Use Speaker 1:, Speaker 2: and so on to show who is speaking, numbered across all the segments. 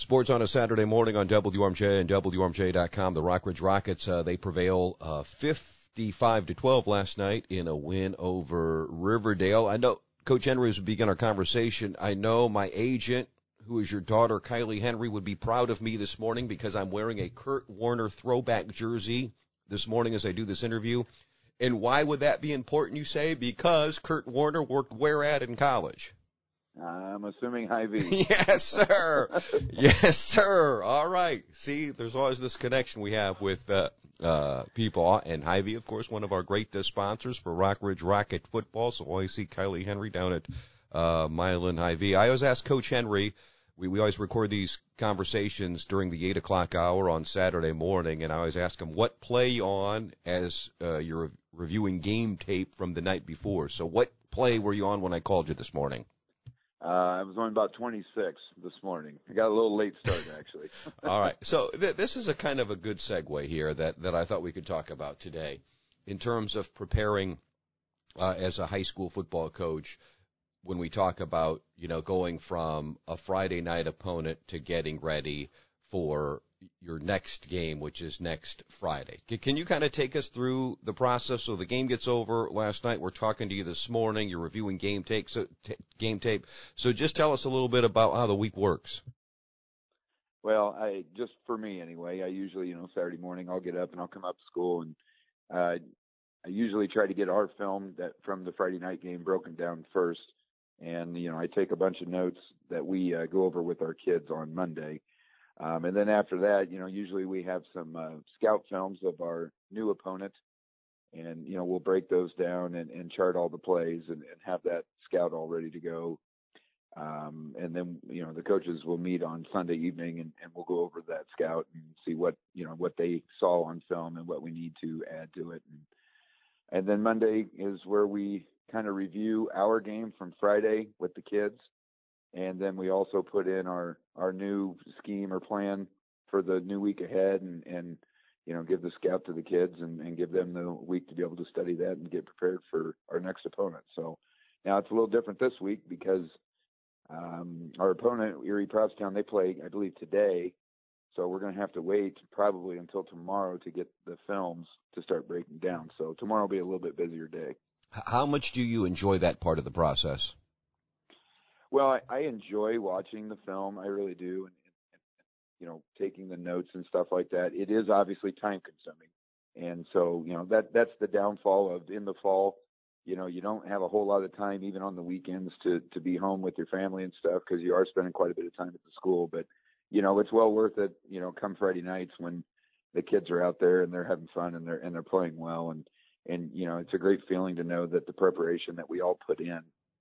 Speaker 1: Sports on a Saturday morning on WRMJ and WRMJ.com. The Rockridge Rockets, they prevail 55-12 last night in a win over Riverdale. I know, Coach Henry, as we begin our conversation, I know my agent, who is your daughter, Kylie Henry, would be proud of me this morning because I'm wearing a Kurt Warner throwback jersey this morning as I do this interview. And why would that be important, you say? Because Kurt Warner worked where at in college?
Speaker 2: I'm assuming Hy-Vee.
Speaker 1: Yes, sir. Yes, sir. All right. See, there's always this connection we have with people. And Hy-Vee, of course, one of our great sponsors for Rockridge Rocket football. So always see Kylie Henry down at Milan Hy-Vee. I always ask Coach Henry, we always record these conversations during the 8 o'clock hour on Saturday morning, and I always ask him what play on as you're reviewing game tape from the night before. So what play were you on when I called you this morning?
Speaker 2: I was on about 26 this morning. I got a little late start, actually.
Speaker 1: All right. So this is a kind of a good segue here that I thought we could talk about today in terms of preparing as a high school football coach when we talk about, going from a Friday night opponent to getting ready for your next game, which is next Friday. Can you kind of take us through the process? So the game gets over last night. We're talking to you this morning. You're reviewing game tape. So just tell us a little bit about how the week works.
Speaker 2: Well, just for me anyway, I usually, Saturday morning I'll get up and I'll come up to school, and I usually try to get our film that from the Friday night game broken down first. And, I take a bunch of notes that we go over with our kids on Monday. And then after that, usually we have some scout films of our new opponent, and, we'll break those down and chart all the plays and have that scout all ready to go. And then, the coaches will meet on Sunday evening and we'll go over that scout and see what they saw on film and what we need to add to it. And then Monday is where we kind of review our game from Friday with the kids. And then we also put in our new scheme or plan for the new week ahead and give the scout to the kids and give them the week to be able to study that and get prepared for our next opponent. So now it's a little different this week because our opponent, Erie Provincetown, they play, I believe, today. So we're going to have to wait probably until tomorrow to get the films to start breaking down. So tomorrow will be a little bit busier day.
Speaker 1: How much do you enjoy that part of the process?
Speaker 2: Well, I enjoy watching the film. I really do. And taking the notes and stuff like that. It is obviously time consuming. And so, that's the downfall of in the fall, you don't have a whole lot of time, even on the weekends, to be home with your family and stuff, because you are spending quite a bit of time at the school. But, it's well worth it, come Friday nights when the kids are out there and they're having fun and they're playing well. And it's a great feeling to know that the preparation that we all put in,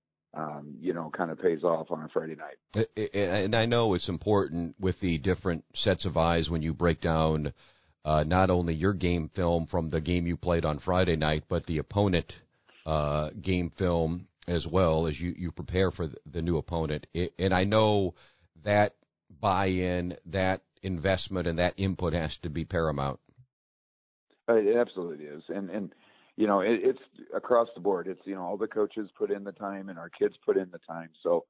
Speaker 2: kind of pays off on a Friday night.
Speaker 1: And I know it's important with the different sets of eyes when you break down not only your game film from the game you played on Friday night, but the opponent game film as well as you prepare for the new opponent. And I know that buy-in, that investment, and that input has to be paramount.
Speaker 2: It absolutely is. And it's across the board. It's, all the coaches put in the time and our kids put in the time. So,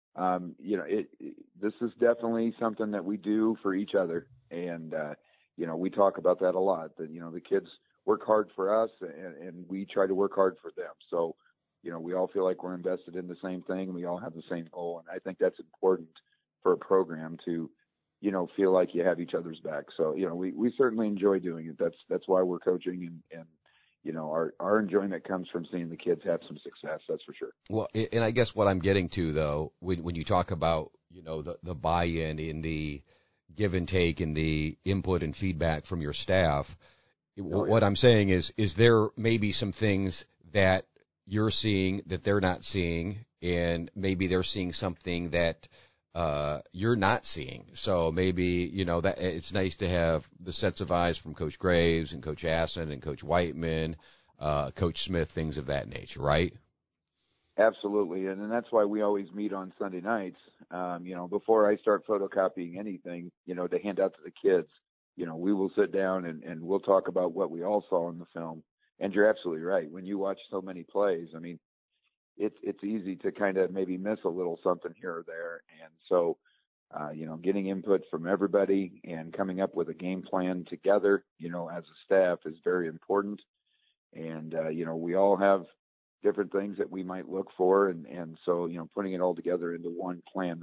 Speaker 2: this is definitely something that we do for each other. And, we talk about that a lot, that, the kids work hard for us and we try to work hard for them. So, we all feel like we're invested in the same thing. We all have the same goal. And I think that's important for a program to, feel like you have each other's back. So, we certainly enjoy doing it. That's why we're coaching and our enjoyment comes from seeing the kids have some success. That's for sure.
Speaker 1: Well, and I guess what I'm getting to, though, when you talk about, the buy-in in the give and take and the input and feedback from your staff, what I'm saying is there maybe some things that you're seeing that they're not seeing, and maybe they're seeing something that you're not seeing. So maybe, that it's nice to have the sets of eyes from Coach Graves and Coach Assen and Coach Whiteman, Coach Smith, things of that nature, right?
Speaker 2: Absolutely. And that's why we always meet on Sunday nights. Before I start photocopying anything, to hand out to the kids, we will sit down and we'll talk about what we all saw in the film. And you're absolutely right. When you watch so many plays, I mean, it's easy to kind of maybe miss a little something here or there. And so Getting input from everybody and coming up with a game plan together, as a staff is very important. And, we all have different things that we might look for. And so, putting it all together into one plan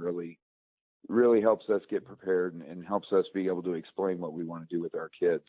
Speaker 2: really helps us get prepared and helps us be able to explain what we want to do with our kids,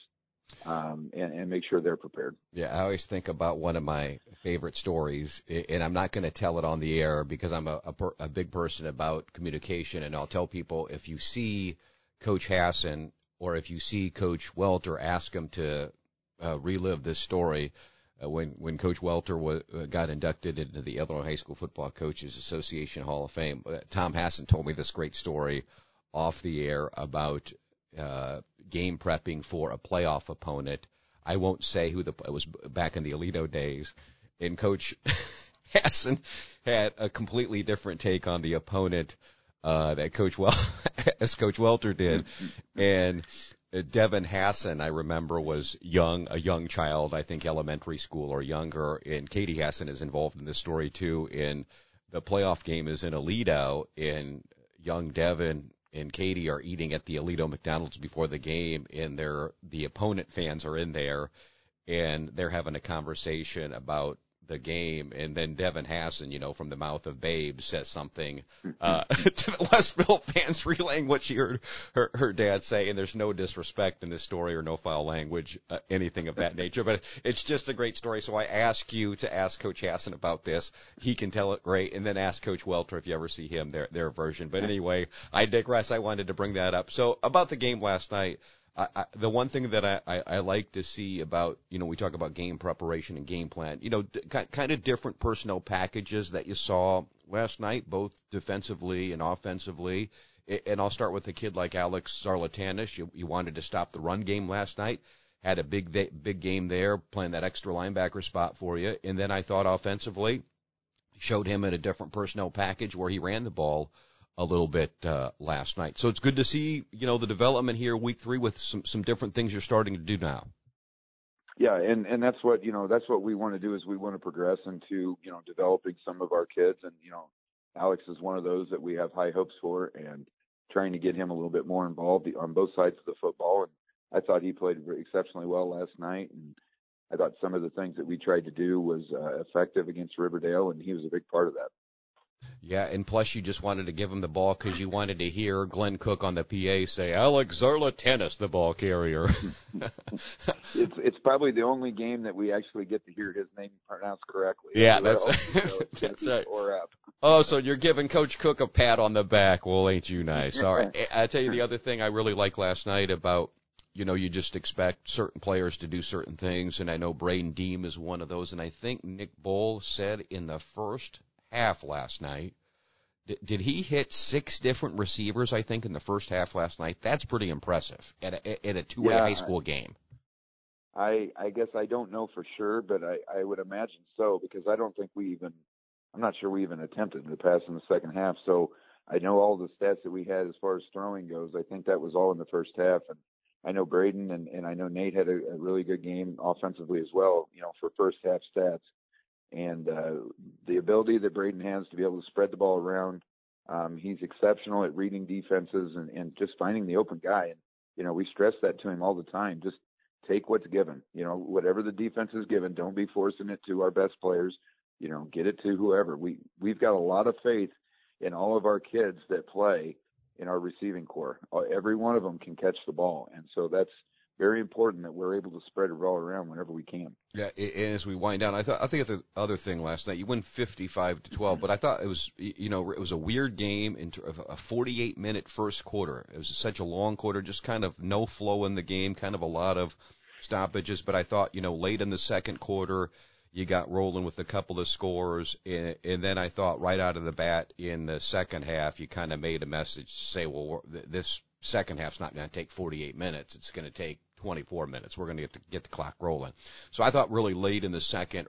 Speaker 2: and make sure they're prepared.
Speaker 1: Yeah, I always think about one of my favorite stories, and I'm not going to tell it on the air because I'm a big person about communication, and I'll tell people if you see Coach Hassan or if you see Coach Welter, ask him to relive this story. When Coach Welter got inducted into the Illinois High School Football Coaches Association Hall of Fame, Tom Hassan told me this great story off the air about game prepping for a playoff opponent. I won't say who it was back in the Alito days, and Coach Hassan had a completely different take on the opponent that as Coach Welter did, and Devin Hassan, I remember, was a young child, I think elementary school or younger, and Katie Hassan is involved in this story too. And the playoff game is in Alito, and young Devin and Katie are eating at the Alito McDonald's before the game, and the opponent fans are in there, and they're having a conversation about the game, and then Devin Hassan, from the mouth of Babe, says something to the Westville fans, relaying what she heard her dad say, and there's no disrespect in this story or no foul language, anything of that nature, but it's just a great story. So I ask you to ask Coach Hassan about this. He can tell it great, and then ask Coach Welter if you ever see him, their version. But anyway, I digress. I wanted to bring that up. So about the game last night, the one thing that I like to see about, we talk about game preparation and game plan, kind of different personnel packages that you saw last night, both defensively and offensively. And I'll start with a kid like Alex Zarlatanis. You wanted to stop the run game last night, had a big game there, playing that extra linebacker spot for you. And then I thought offensively, showed him in a different personnel package where he ran the ball a little bit last night. So it's good to see, the development here week 3 with some different things you're starting to do now.
Speaker 2: Yeah, and that's what we want to do, is we want to progress into, developing some of our kids. And, Alex is one of those that we have high hopes for, and trying to get him a little bit more involved on both sides of the football. And I thought he played exceptionally well last night, and I thought some of the things that we tried to do was effective against Riverdale, and he was a big part of that.
Speaker 1: Yeah, and plus you just wanted to give him the ball because you wanted to hear Glenn Cook on the PA say, Alex Zarlatanis, the ball carrier.
Speaker 2: It's probably the only game that we actually get to hear his name pronounced correctly.
Speaker 1: Yeah, that's right. Oh, so you're giving Coach Cook a pat on the back. Well, ain't you nice? All right. I tell you the other thing I really liked last night about, you just expect certain players to do certain things, and I know Braden Deem is one of those, and I think Nick Bohl said in the first half last night, did he hit 6 different receivers, I think, in the first half last night? That's pretty impressive at a two-way high school game.
Speaker 2: I guess I don't know for sure, but I would imagine so, because I don't think I'm not sure we even attempted to pass in the second half. So I know all the stats that we had as far as throwing goes. I think that was all in the first half. And I know Braden and I know Nate had a really good game offensively as well, for first half stats. And the ability that Braden has to be able to spread the ball around, he's exceptional at reading defenses and just finding the open guy. And, we stress that to him all the time. Just take what's given. Whatever the defense is given, don't be forcing it to our best players. Get it to whoever. We've got a lot of faith in all of our kids that play in our receiving corps. Every one of them can catch the ball. And so that's very important that we're able to spread it all around whenever we can.
Speaker 1: Yeah, and as we wind down, I think the other thing last night, you win 55-12, but I thought it was, it was a weird game of a 48-minute first quarter. It was such a long quarter, just kind of no flow in the game, kind of a lot of stoppages. But I thought, late in the second quarter, you got rolling with a couple of scores, and then I thought right out of the bat in the second half, you kind of made a message to say, well, this second half's not going to take 48 minutes. It's going to take 24 minutes. We're going to get the clock rolling. So I thought really late in the second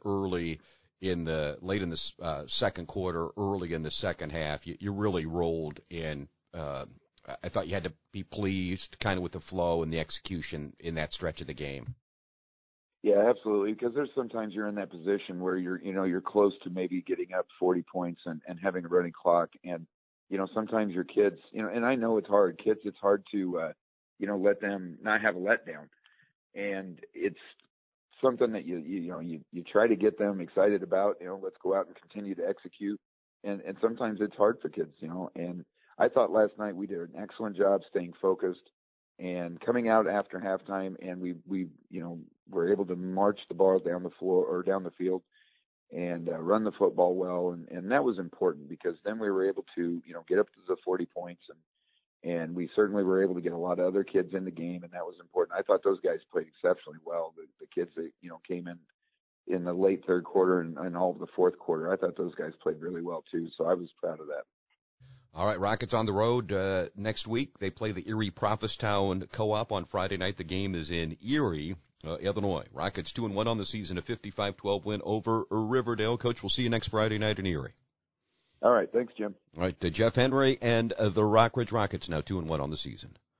Speaker 1: quarter, early in the second half, you really rolled in. I thought you had to be pleased kind of with the flow and the execution in that stretch of the game.
Speaker 2: Yeah, absolutely. Because there's sometimes you're in that position where you're close to maybe getting up 40 points and having a running clock. And, sometimes your kids, and I know it's hard. Kids, it's hard to, let them not have a letdown. And it's something that you try to get them excited about, let's go out and continue to execute. And sometimes it's hard for kids, and I thought last night we did an excellent job staying focused and coming out after halftime, and we were able to march the ball down the floor or down the field and run the football well. And that was important because then we were able to, get up to the 40 points and we certainly were able to get a lot of other kids in the game, and that was important. I thought those guys played exceptionally well. The kids that, came in the late third quarter and all of the fourth quarter, I thought those guys played really well too. So I was proud of that.
Speaker 1: All right, Rockets on the road next week. They play the Erie Prophetstown Co-op on Friday night. The game is in Erie, Illinois. Rockets 2-1 on the season, a 55-12 win over Riverdale. Coach, we'll see you next Friday night in Erie.
Speaker 2: All right, thanks, Jim.
Speaker 1: All right, Jeff Henry and the Rockridge Rockets now 2-1 on the season.